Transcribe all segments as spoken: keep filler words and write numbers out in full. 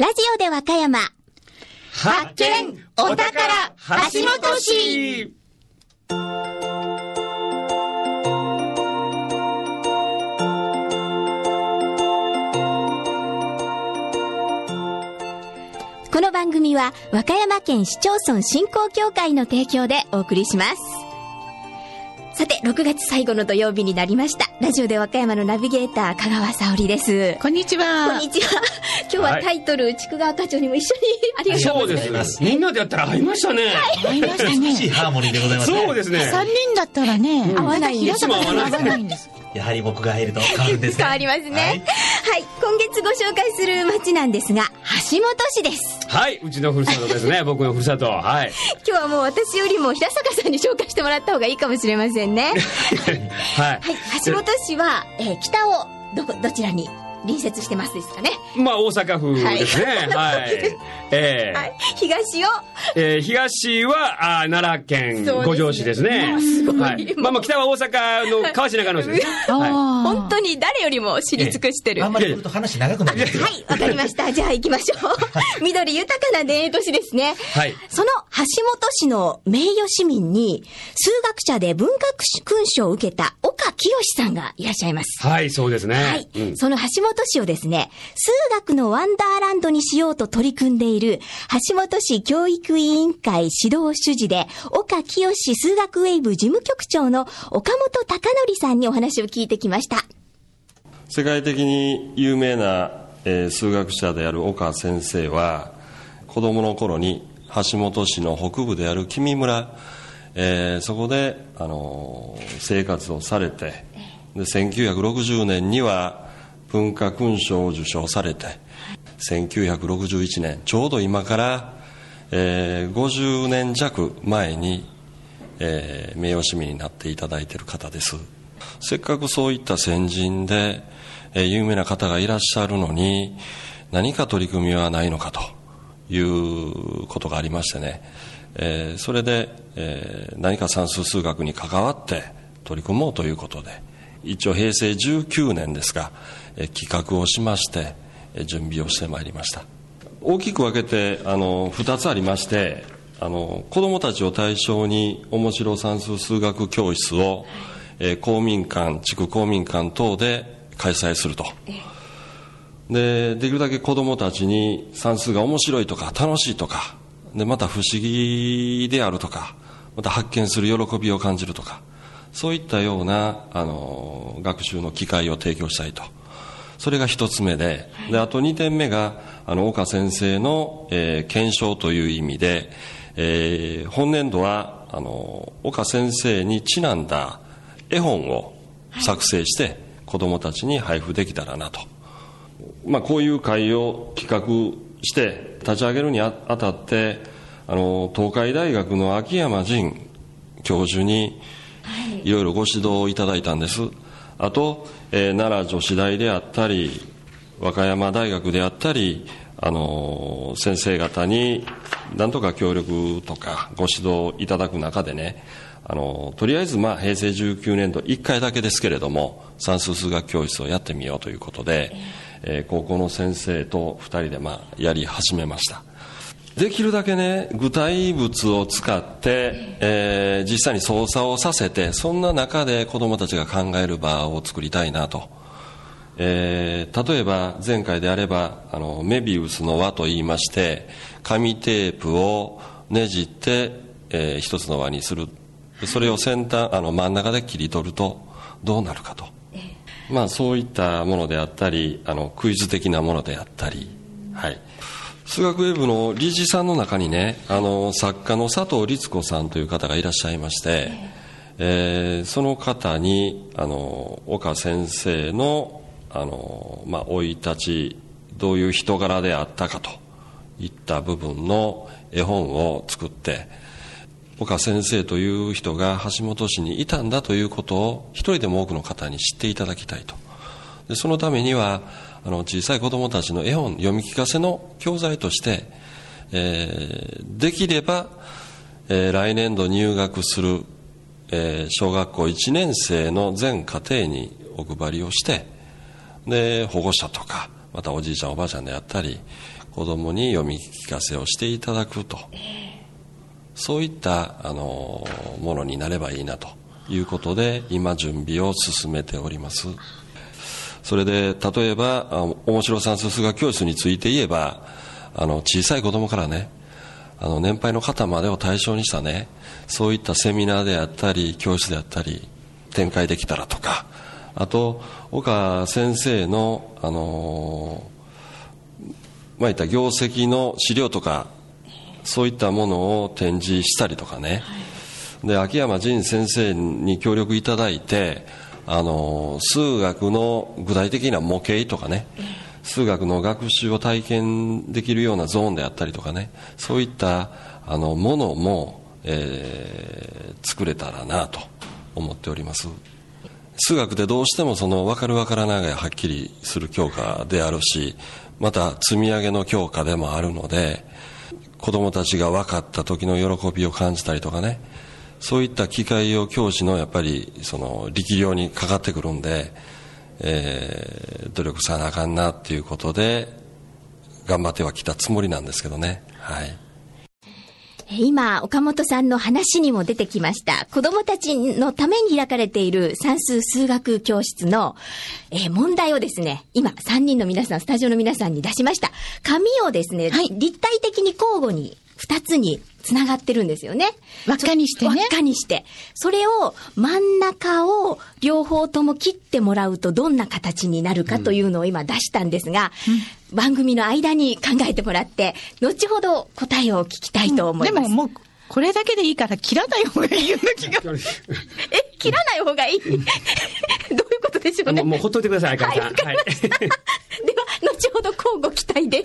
ラジオで和歌山発見お宝橋本市。 この番組は和歌山県市町村振興協会の提供でお送りします。さて、ろくがつ最後の土曜日になりました。ラジオで和歌山のナビゲーター香川沙織です。 こんにちは。 こんにちは。今日はタイトル、はい、筑川課長にも一緒にありがとうございます。 そうです。みんなでやったら合いましたね。 はい、合いましたね。 美しいハーモニーでございますね。 そうですね。 さんにんだったらね、 うん、合わないんです。 合わないんです。 やはり僕が入ると変わるんですね。 変わりますね。はい、はい、今月ご紹介する町なんですが、橋本市です。 はい、うちのふるさとですね。僕のふるさと。はい。 今日はもう私よりも平坂さんに紹介してもらった方がいいかもしれませんね。 はい、はい、 橋本市は、えー、北をどこどちらに隣接してますですかね。 まあ大阪府ですね。はい。はい、えーはい、東を、 えー、東はあ奈良県五条市ですね。 すごい、 はい、まあまあ北は大阪の川品川の市ですね。 はい、本当に誰よりも知り尽くしてる。 えー、あんまり来ると話長くなります。 はい、わかりました。じゃあ行きましょう。緑豊かな田園都市ですね。 はい。 その橋本市の名誉市民に数学者で文化勲章を受けた岡清さんがいらっしゃいます。 はい、そうですね。 はい、 うん、 その橋本市をですね、数学のワンダーランドにしようと取り組んでいる橋本市教育委員会指導主事で岡清数学ウェイブ事務局長の岡本貴則さんにお話を聞いてきました。 世界的に有名な、えー、数学者である岡先生は子供の頃に橋本市の北部である君村、えー、そこで、あのー、生活をされて、でせんきゅうひゃくろくじゅうねんには文化勲章を受章されて、せんきゅうひゃくろくじゅういちねん、ちょうど今から、えー、ごじゅうねん弱前に、えー、名誉市民になっていただいている方です。せっかくそういった先人で、えー、有名な方がいらっしゃるのに何か取り組みはないのかということがありましてね、えー、それで、えー、何か算数数学に関わって取り組もうということで、一応平成じゅうきゅうねんですが、え企画をしまして準備をしてまいりました。大きく分けてあのふたつありまして、あの子どもたちを対象に面白算数数学教室を、え公民館、地区公民館等で開催すると。で、できるだけ子どもたちに算数が面白いとか楽しいとかで、また不思議であるとか、また発見する喜びを感じるとか、そういったようなあの学習の機会を提供したいと。それが一つ目で、であとにてんめがあの岡先生の、えー、検証という意味で、えー、本年度はあの岡先生にちなんだ絵本を作成して子どもたちに配布できたらなと。まあ、こういう会を企画して立ち上げるにあたってあの東海大学の秋山仁教授にいろいろご指導をいただいたんです。あと、えー、奈良女子大であったり和歌山大学であったり、あのー、先生方に何とか協力とかご指導いただく中でね、あのー、とりあえずまあ平成じゅうきゅうねんどいっかいだけですけれども算数数学教室をやってみようということで、えー、高校の先生とふたりでまあやり始めました。できるだけね、具体物を使って、えー、実際に操作をさせて、そんな中で子どもたちが考える場を作りたいなと。えー、例えば前回であればあのメビウスの輪といいまして、紙テープをねじって、えー、一つの輪にする。それを先端あの真ん中で切り取るとどうなるかと。まあそういったものであったり、あのクイズ的なものであったり、はい。数学ウェブの理事さんの中にね、あの作家の佐藤律子さんという方がいらっしゃいまして、えー、その方にあの岡先生のあのまあ生い立ち、どういう人柄であったかといった部分の絵本を作って、岡先生という人が橋本市にいたんだということを一人でも多くの方に知っていただきたいと。でそのためにはあの小さい子どもたちの絵本読み聞かせの教材として、えー、できれば、えー、来年度入学する、えー、小学校いちねん生の全家庭にお配りをして、で保護者とかまたおじいちゃんおばあちゃんであったり子供に読み聞かせをしていただくと、そういったあのものになればいいなということで今準備を進めております。それで例えば面白算数数学教室について言えば、あの小さい子供からね、あの年配の方までを対象にしたね、そういったセミナーであったり教室であったり展開できたらとか、あと岡先生のあのまあいった業績の資料とかそういったものを展示したりとかね、で秋山仁先生に協力いただいて、あの数学の具体的な模型とかね、数学の学習を体験できるようなゾーンであったりとかね、そういったあのものも、えー、作れたらなと思っております。数学でどうしてもその分かる分からないがはっきりする教科であるし、また積み上げの教科でもあるので、子どもたちが分かった時の喜びを感じたりとかね、そういった機会を教師のやっぱりその力量にかかってくるんで、えー、努力さなあかんなっていうことで頑張ってはきたつもりなんですけどね。はい。 今岡本さんの話にも出てきました子どもたちのために開かれている算数数学教室の、えー、問題をですね、今さんにんの皆さん、スタジオの皆さんに出しました。紙をですね、はい、立体的に交互にふたつにつながってるんですよね。 輪っかにしてね。 輪っかにして。それを真ん中を両方とも切ってもらうとどんな形になるかというのを今出したんですが、うん、番組の間に考えてもらって、後ほど答えを聞きたいと思います。 でももう、これだけでいいから切らない方がいいような気が。 え、切らない方がいいどういうことでしょうね。 もう、もうほっといてください、赤井さん。 はい、わかりました。では、後ほど交互期待です。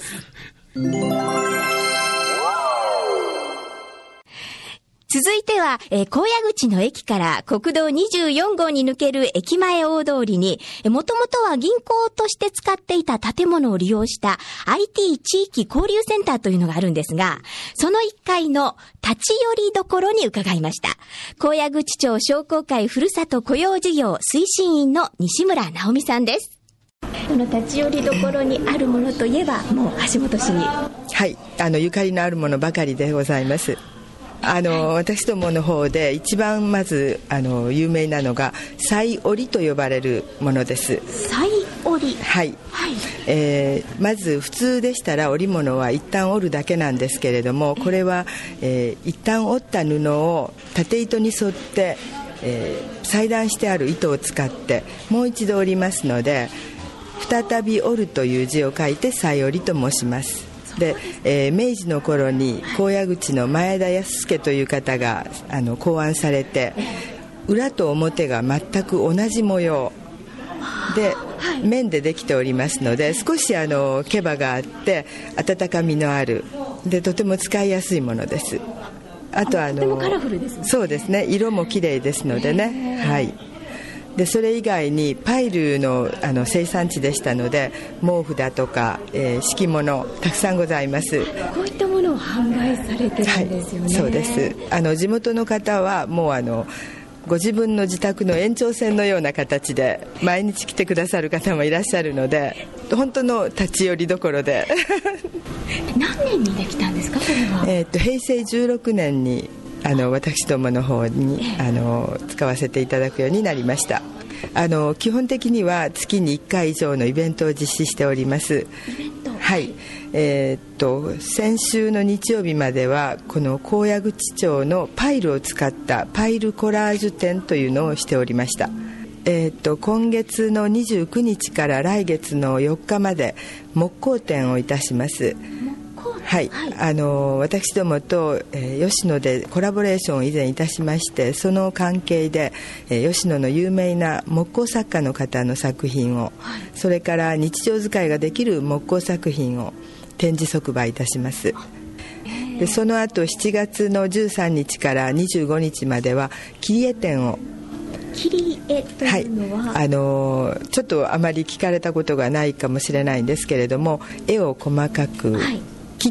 続いては、えー、高野口の駅から国道にじゅうよん号に抜ける駅前大通りに、もともとは銀行として使っていた建物を利用した アイティー 地域交流センターというのがあるんですが、そのいっかいの立ち寄りどころに伺いました。高野口町商工会ふるさと雇用事業推進員の西村直美さんです。この立ち寄りどころにあるものといえば、もう橋本市に。 はい、あのゆかりのあるものばかりでございます。あの私どもの方で一番まずあの有名なのが再織と呼ばれるものです。 再織、 はい、はい、えー、まず普通でしたら織物は一旦織るだけなんですけれども、これは、えー、一旦織った布を縦糸に沿って、えー、裁断してある糸を使ってもう一度織りますので、再び織るという字を書いて再織と申します。で、えー、明治の頃に高野口の前田康介という方があの考案されて、裏と表が全く同じ模様で綿でできておりますので、少しあの毛羽があって温かみのあるで、とても使いやすいものです。あとあのとてもカラフルですね。 そうですね、色も綺麗ですのでね、はい。でそれ以外にパイル の, あの生産地でしたので、毛布だとか、えー、敷物たくさんございます。 こういったものを販売されてるんですよね。はい、そうです。 あの地元の方はもうあのご自分の自宅の延長線のような形で毎日来てくださる方もいらっしゃるので、本当の立ち寄りどころで何年にできたんですか、これは。 えー、と平成じゅうろくねんにあの私どもの方にあの使わせていただくようになりました。あの基本的には月にいっかい以上のイベントを実施しております。はい、えー、っと先週の日曜日まではこの高野口町のパイルを使ったパイルコラージュ展というのをしておりました。えー、っと今月のにじゅうくにちから来月のよっかまで木工展をいたします。はい、はい、あの私どもと、えー、吉野でコラボレーションを以前いたしまして、その関係で、えー、吉野の有名な木工作家の方の作品を、はい、それから日常使いができる木工作品を展示即売いたします。でその後しちがつのじゅうさんにちからにじゅうごにちまでは切り絵展を、 切り絵というのは、 はい、あのちょっとあまり聞かれたことがないかもしれないんですけれども、絵を細かく、はい、切って、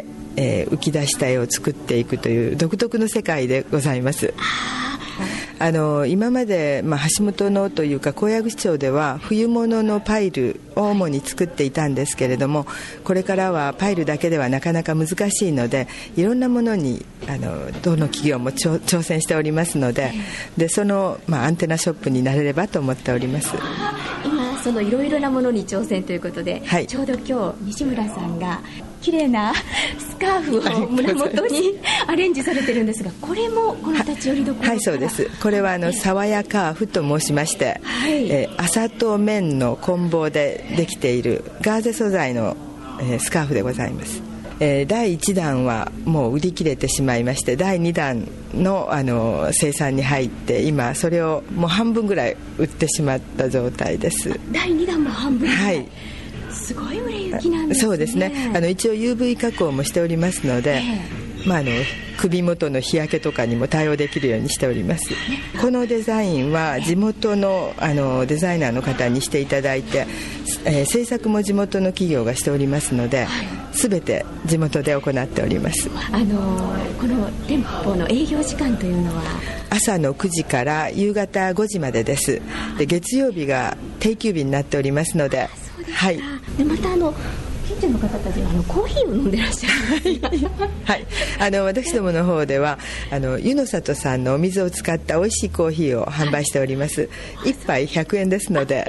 えー、浮き出した絵を作っていくという独特の世界でございます。 あの今まで、まあ、橋本のというか高野口町では冬物のパイルを主に作っていたんですけれども、これからはパイルだけではなかなか難しいので、いろんなものにあのどの企業も挑戦しておりますので、でその、まあ、アンテナショップになれればと思っております。 今そのいろいろなものに挑戦ということで、はい、ちょうど今日西村さんが綺麗なスカーフを胸元にアレンジされてるんですが、これもこの立ち寄りどころ。 はい、そうです。これはあの爽やカーフと申しまして、はい、えー、麻と綿の混紡でできているガーゼ素材の、えー、スカーフでございます。えー、だいいち弾はもう売り切れてしまいまして、だいに弾 の, あの生産に入って、今それをもう半分ぐらい売ってしまった状態です。 だいに弾も半分ぐらい、はい、すごい売れ行きなんですね。 そうですね。あの一応 ユーブイ 加工もしておりますので、えーまあ、あの首元の日焼けとかにも対応できるようにしております。このデザインは地元 の, あのデザイナーの方にしていただいて、えー、制作も地元の企業がしておりますので、すべて地元で行っております。 あのこの店舗の営業時間というのは朝のくじから夕方ごじまでです。で月曜日が定休日になっておりますので、 はい、でまたあの近所の方たちはあのコーヒーを飲んでらっしゃるはい、あの私どもの方ではあの湯の里さんのお水を使った美味しいコーヒーを販売しております。はい、いっぱいひゃくえんですので、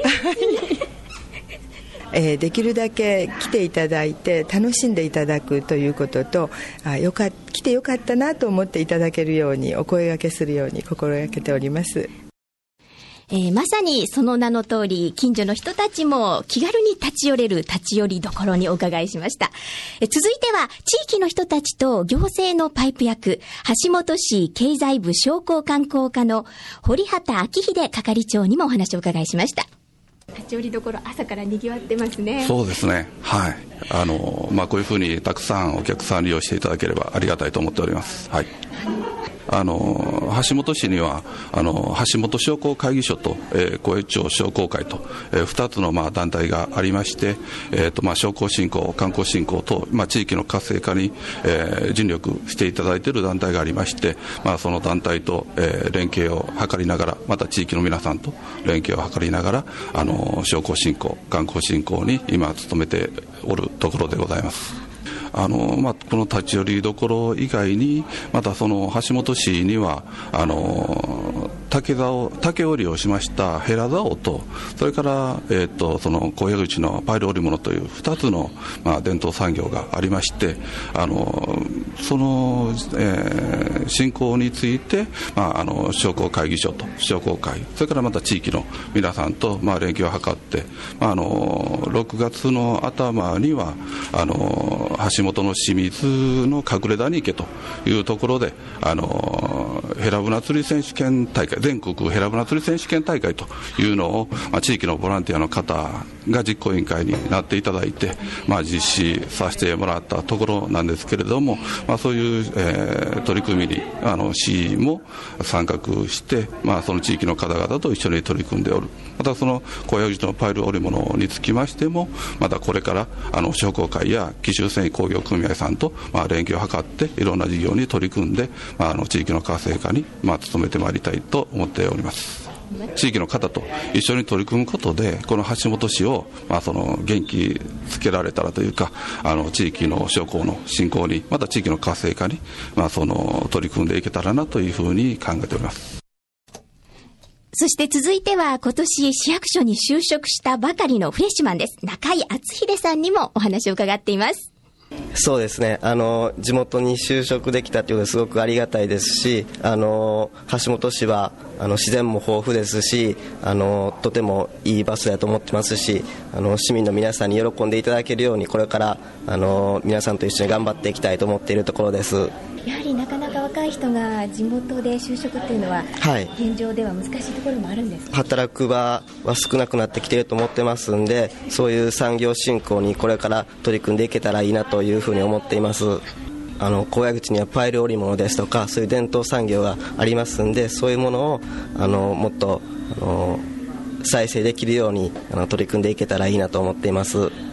えー、できるだけ来ていただいて楽しんでいただくということと、あよか来てよかったなと思っていただけるようにお声掛けするように心がけております。 えー、まさにその名の通り、近所の人たちも気軽に立ち寄れる立ち寄りどころにお伺いしました。えー、続いては地域の人たちと行政のパイプ役、橋本市経済部商工観光課の堀畑昭秀係長にもお話をお伺いしました。立ち寄りどころ朝から賑わってますね。 そうですね、はい、あの、まあ、こういうふうにたくさんお客さん利用していただければありがたいと思っております。はい、あの橋本市にはあの橋本商工会議所と、えー、小江町商工会と、えー、ふたつの、まあ、団体がありまして、えーとまあ、商工振興、観光振興と、まあ、地域の活性化に、えー、尽力していただいている団体がありまして、まあ、その団体と、えー、連携を図りながら、また地域の皆さんと連携を図りながら、あの商工振興、観光振興に今努めておるところでございます。あのまあ、この立ち寄りどころ以外に、またその橋本市にはあの竹竿竹織りをしましたヘラ竿と、それから、えー、とその高野口のパイル織物というふたつの、まあ、伝統産業がありまして、あのその、えー、振興について、まあ、あの商工会議所と商工会、それからまた地域の皆さんと、まあ、連携を図って、まあ、あのろくがつの頭にはあの橋本の清水の隠れ谷池というところで、あのヘラブナ釣り選手権大会、全国ヘラブナ釣り選手権大会というのを、まあ、地域のボランティアの方が実行委員会になっていただいて、まあ、実施させてもらったところなんですけれども、まあ、そういう、えー、取り組みにあの市も参画して、まあ、その地域の方々と一緒に取り組んでおる。またその高野口のパイル織物につきましても、またこれからあの商工会や紀州繊維工業組合さんと、まあ、連携を図っていろんな事業に取り組んで、まあ、あの地域の活性化に、まあ、努めてまいりたいと思っております。地域の方と一緒に取り組むことで、この橋本市を、まあ、その元気つけられたらというか、あの地域の商工の振興に、また地域の活性化に、まあ、その取り組んでいけたらなというふうに考えております。 そして続いては今年市役所に就職したばかりのフレッシュマンです。中井敦秀さんにもお話を伺っています。 そうですね、あの地元に就職できたというのはすごくありがたいですし、あの橋本市はあの自然も豊富ですし、あのとてもいい場所だと思ってますし、あの市民の皆さんに喜んでいただけるように、これからあの皆さんと一緒に頑張っていきたいと思っているところです。 やはりなかなか若い人が地元で就職っていうのは、はい、現状では難しいところもあるんですか？ 働く場は少なくなってきていると思ってますんで、そういう産業振興にこれから取り組んでいけたらいいなというふうに思っています。あの高野口にはパイル織物ですとか、そういう伝統産業がありますんで、そういうものをあのもっとあの再生できるようにあの取り組んでいけたらいいなと思っています。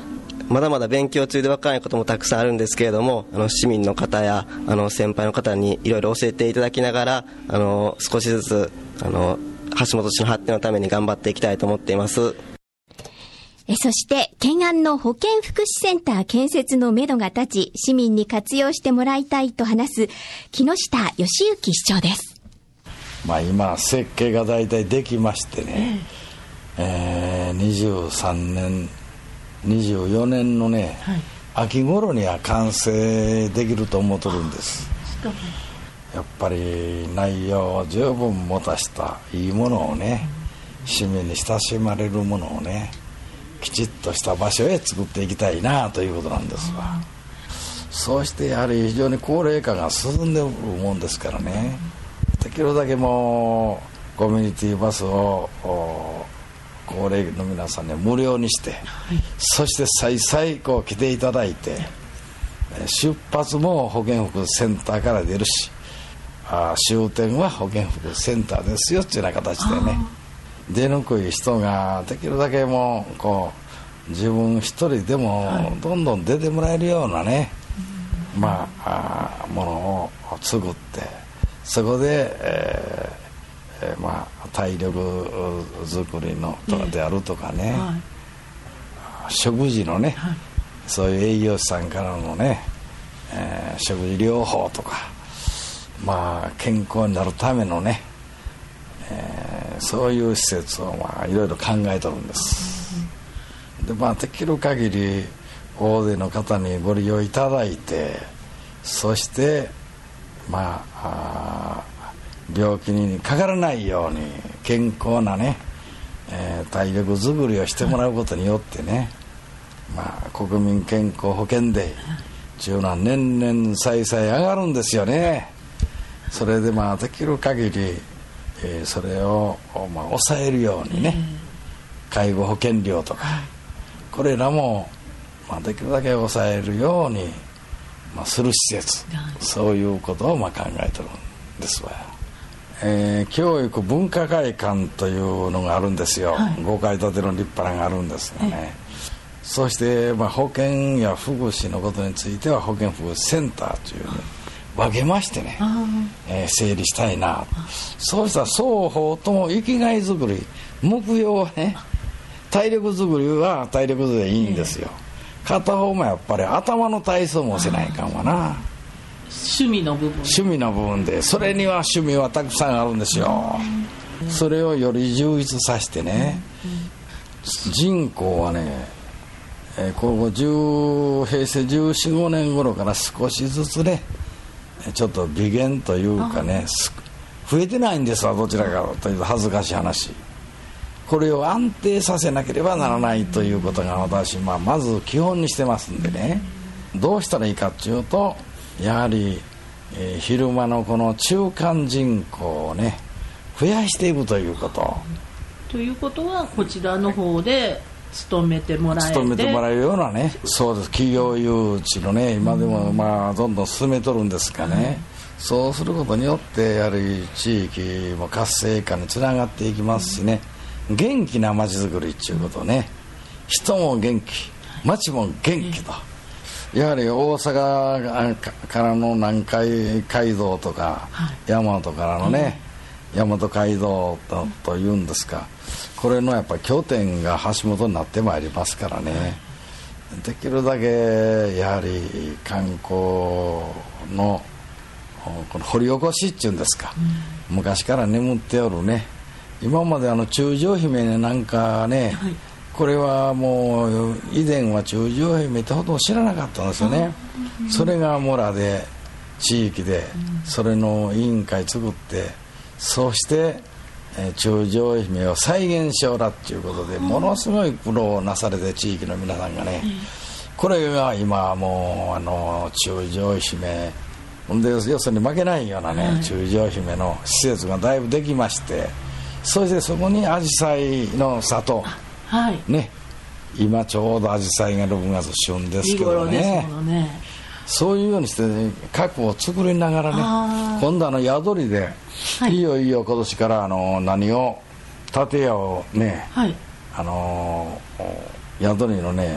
まだまだ勉強中で分からないこともたくさんあるんですけれども、あの市民の方やあの先輩の方にいろいろ教えていただきながら、あの少しずつあの橋本市の発展のために頑張っていきたいと思っています。 えそして懸案の保健福祉センター建設のめどが立ち、市民に活用してもらいたいと話す木下義行市長です。 まあ、今設計が大体できましてね、えー、にじゅうさんねんにじゅうよねんのね、はい、秋頃には完成できると思ってるんです。やっぱり内容を十分持たしたいいものをね、市民に親しまれるものをね、きちっとした場所へ作っていきたいなということなんですわ。そうしてやはり非常に高齢化が進んでいるもんですからね、できるだけもうコミュニティバスを高齢の皆さんに無料にして、はい、そして再々こう来ていただいて、出発も保健福祉センターから出るし、あ終点は保健福祉センターですよっていうような形でね、出にくい人ができるだけもうこう自分一人でもどんどん出てもらえるようなね、はい、まあ、あものを作って、そこで、えーえー、まあ体力作りのとかであるとかね、はい、食事のね、はい、そういう栄養士さんからのね、えー、食事療法とか、まあ健康になるためのね、えー、そういう施設をまあいろいろ考えとるんです。で、まあできる限り大勢の方にご利用いただいて、そしてまあ、あ病気にかからないように健康なね、えー、体力づくりをしてもらうことによってね、まあ、国民健康保険デーというのは年々再々上がるんですよね。それでまあできる限り、えー、それを、まあ、抑えるようにね、介護保険料とかこれらも、まあ、できるだけ抑えるように、まあ、する施設、そういうことをまあ考えてるんですわ。えー、教育文化会館というのがあるんですよ、はい、ごかい建ての立派ながあるんですがね、そして、まあ、保健や福祉のことについては保健福祉センターというのに分けましてね、えー、整理したいな。そうしたら双方とも生きがいづくり、目標はね、体力づくりは体力づくりでいいんですよ、片方もやっぱり頭の体操もせないかんわな。 趣味の部分趣味の部分で、それには趣味はたくさんあるんですよ。それをより充実させてね、人口はね、えー、ここじゅうへいせいじゅうよん、ごねん頃から少しずつね、ちょっと微減というかね、増えてないんですわ、どちらかというと恥ずかしい話。これを安定させなければならないということが私、まあ、まず基本にしてますんでね、どうしたらいいかっていうと、やはり、えー、昼間のこの中間人口をね増やしていくということ。 ということはこちらの方で勤めてもらえて勤めてもらえるようなね、そうです、企業誘致のね今でもまあどんどん進めとるんですかね、うん、そうすることによってやはり地域も活性化につながっていきますしね、うん、元気な街づくりっていうことね、人も元気、街も元気と、うん、やはり大阪からの南海街道とか、はい、大和からのね、うん、大和街道 と, というんですか、これのやっぱり拠点が橋本になってまいりますからね、はい、できるだけやはり観光のこの掘り起こしっていうんですか、うん、昔から眠っておるね、今まであの中将姫なんかね、はい、これはもう以前は中将姫ってほとんど知らなかったんですよね、うん、それが村で地域でそれの委員会作って、そうして中将姫を再現しようらっていうことでものすごい苦労をなされて、地域の皆さんがね、これが今もうあの中将姫で要するに負けないようなね、中将姫の施設がだいぶできまして、そしてそこにアジサイの里、はい、ね、今ちょうどアジサイがろくがつ旬ですけど ね, ねそういうようにして、ね、核を作りながらね、今度あの宿りで、はい、いよいよ今年からあの何を建屋をね、はい、あの宿りのね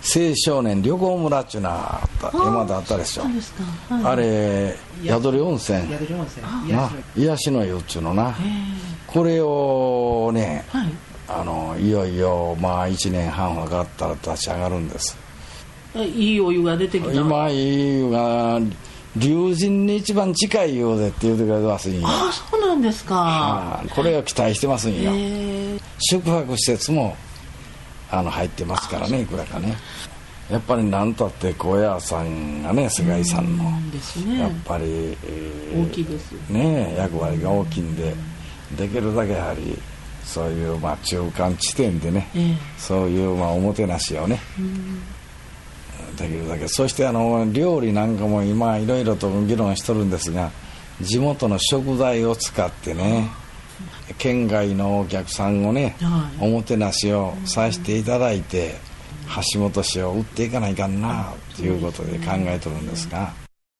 青少年旅行村っていうのがあった今まであったでしょ。 そうですか、はい、 あれ宿り温泉宿り温泉な癒しの湯っていうのな、これをね、はい、あのいよいよまあいちねんはんかかったら立ち上がるんです。 いいお湯が出てきた。 今いい湯が龍神に一番近いようでって言うてくれてますんよ。 ああ、そうなんですか。 はあ、これを期待してますんよ。宿泊施設もあの入ってますからね、いくらかね。やっぱり何たって高野山がね世界遺産の、ね、やっぱり、えー、大きいですね、役割が大きいんで、できるだけやはりそういうまあ中間地点でね、えー、そういうまあおもてなしをね、できるだけ。そしてあの料理なんかも今いろいろと議論しとるんですが、地元の食材を使ってね、県外のお客さんをね、はい、おもてなしをさせていただいて、橋本市を売っていかないかんなということで考えとるんですが、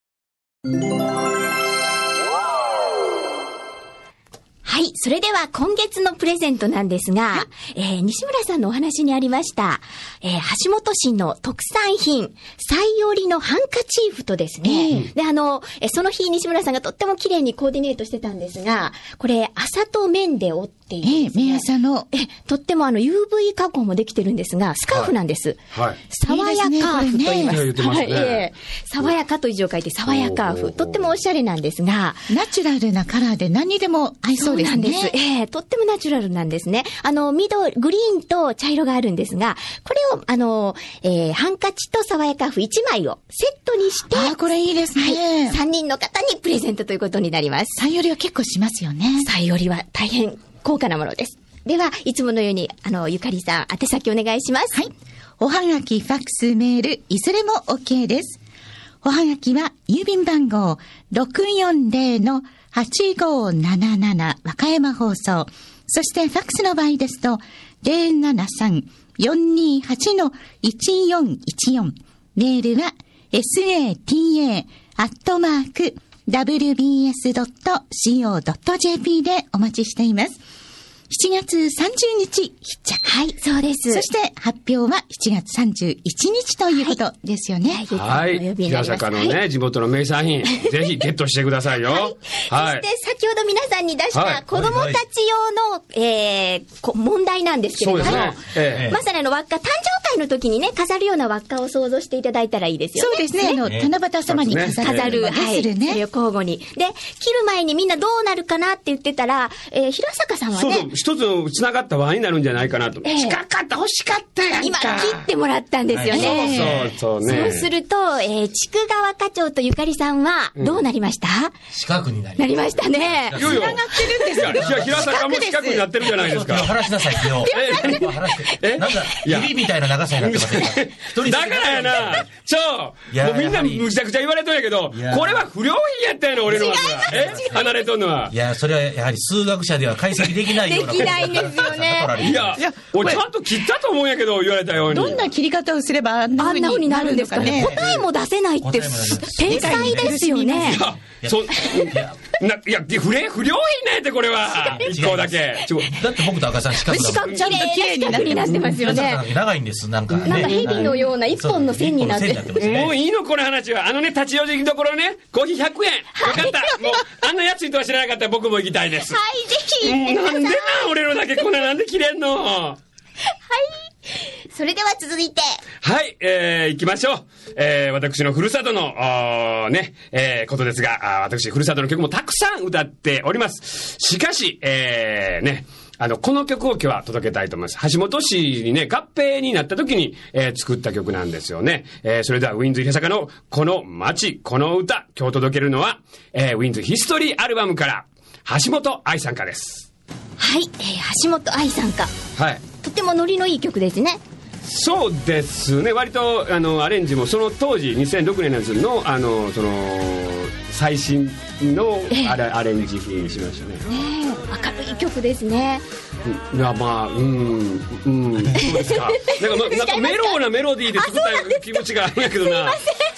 はい。それでは今月のプレゼントなんですが、えー、西村さんのお話にありました、えー、橋本市の特産品、サイオリのハンカチーフとですね、で、あの、えー、その日西村さんがとっても綺麗にコーディネートしてたんですが、これ、麻と綿で織っているんです、ね。 えー、綿麻の。 え、とってもあの、ユーブイ 加工もできてるんですが、スカーフなんです。はい。はい、爽やカーフと言います。いいですね、これね。はい、えー、爽やかという字を書いて爽やカーフ。とってもおしゃれなんですが、 ナチュラルなカラーで何にでも合いそうですね。 そうなんです。えー、とってもナチュラルなんですね。あの、緑、グリーンと茶色があるんですが、これを、あの、えー、ハンカチと爽やかフいちまいをセットにして、 あ、これいいですね。 はい。さんにんの方にプレゼントということになります。 サイオリは結構しますよね。 サイオリは大変高価なものです。では、いつものように、あの、ゆかりさん、宛先お願いします。 はい。おはがき、ファックス、メール、いずれも OK です。おはがきは、郵便番号 ろくよんぜろのはちごなななな 和歌山放送。そしてファックスの場合ですと ゼロななさん よんにはち のいちよんいちよん。メールは エスエーティーエー アットマーク ダブリュービーエス ドット シーオー ドット ジェーピー でお待ちしています。しちがつさんじゅうにち必着。 はい、そうです。 そして発表はしちがつさんじゅういちにちということですよね。 はい。はい、平坂のね、はい、地元の名産品、ぜひゲットしてくださいよ。はい。はい、 そして先ほど皆さんに出した子供たち用の、えー、問題なんですけれども、そうですね、ええ、まさにあの輪っか、誕生会の時にね、飾るような輪っかを想像していただいたらいいですよね。 そうですね。あの、七夕様に飾る。 飾る。はい。それを交互に。で、切る前にみんなどうなるかなって言ってたら、えー、平坂さんはね、 そうそう、一つの繋がった輪になるんじゃないかなと。 えー、 近かった、欲しかったやんか。 今、切ってもらったんですよね。 はい、そうそうね。 そうすると、えー、筑川課長とゆかりさんは、どうなりました、うん、 四角になりました。 なりましたね。 繋がってるんですけど。いや、平坂も四角になってるじゃないですか。 話しなさい、今日。え、なんか、指みたいな長さになってませんか？ だからやな、ちょ、もうみんなむちゃくちゃ言われとんやけど、これは不良品やったやろ、俺のは。え離れとんのは。 いや、それはやはり数学者では解析できないような。 できないんですよね。 いや、いや俺ちゃんと切ったと思うんやけど、言われたように。 どんな切り方をすればあんな風になるんですかね。 答えも出せないって、天才ですよね。 いや、そ、いや、不良、不良品ねってこれは。一個だけ。 だって僕と赤さん四角だもん。ちゃんと綺麗になってますよね。 長いんです、なんか。 なんか蛇のような一本の線になって。 もういいの、この話は。あのね、立ち寄りどころね、コーヒーひゃくえん。よかった。もう、あんなやつにとは知らなかったら僕も行きたいです。 はい、ぜひ。 なんでな、俺のだけこんななんで切れんの。はい。 それでは続いて。 はい、えー、行きましょう。えー、私のふるさとの、ね、えー、ことですが、私、ふるさとの曲もたくさん歌っております。しかし、えー、ね、あの、この曲を今日は届けたいと思います。橋本市にね、合併になった時に、えー、作った曲なんですよね。えー、それでは、ウィンズ平坂のこの街、この歌、今日届けるのは、えー、ウィンズヒストリーアルバムから、橋本愛さんかです。 はい、えー、橋本愛さんか。 はい。 とてもノリのいい曲ですね。 そうですね。割とあのアレンジもその当時にせんろくねんのやつのあのその最新のアレ、えー、アレンジにしましたね。 ねえ、明るい曲ですね。 いやまあうんうんそうですか。なんか、ま、なんかメローなメロディーで作った気持ちがあるんやけどな。そ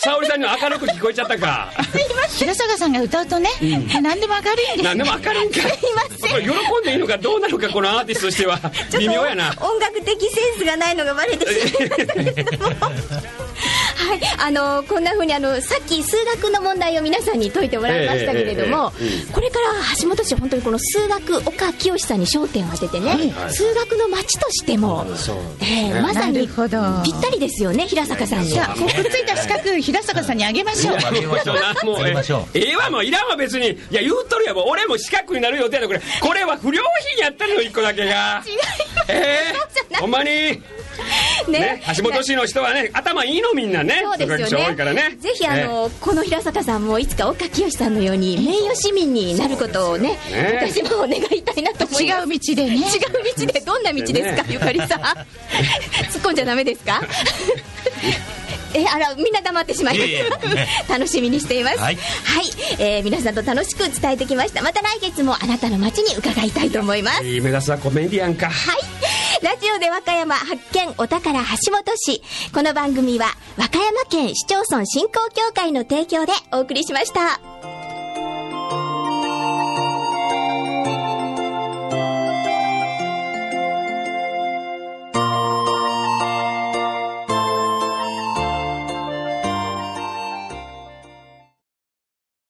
沙織さんには明るく聞こえちゃったか。 平坂さんが歌うとね、うん、何でも明るいんです。 何でも明るいんか。 すいません。 これ喜んでいいのかどうなのか、このアーティストとしては微妙やな。 音楽的センスがないのがバレてしまうんですけどもはい、あのこんな風にあのさっき数学の問題を皆さんに解いてもらいましたけれども、えーえーえー、これから橋本市本当にこの数学岡清さんに焦点を当ててね、はいはい、数学の街としても、えー、まさにぴったりですよね、平坂さんに。 じゃあこうくっついた四角平坂さんにあげましょう。 あげましょう。もうええわ、もういらんわ別に。いや言うとるや、もう俺も四角になる予定だ。これこれは不良品やったのよ、一個だけが。違います。えー、ほんまにね, ね、橋本市の人はね頭いいのみんなね。 そうですよね。 多いからね。 ぜひあの、ね、この平坂さんもいつか岡清さんのように名誉市民になることを ね, ね私もお願いたいなと思います。 違う道でね。違う道で。どんな道ですか、ね、ゆかりさん突っ込んじゃダメですかえあらみんな黙ってしまいました楽しみにしています。はい、はいえー、皆さんと楽しく伝えてきました。また来月もあなたの街に伺いたいと思います。 目指すはコメディアンか。 はい、ラジオで和歌山発見お宝橋本市。この番組は和歌山県市町村振興協会の提供でお送りしました。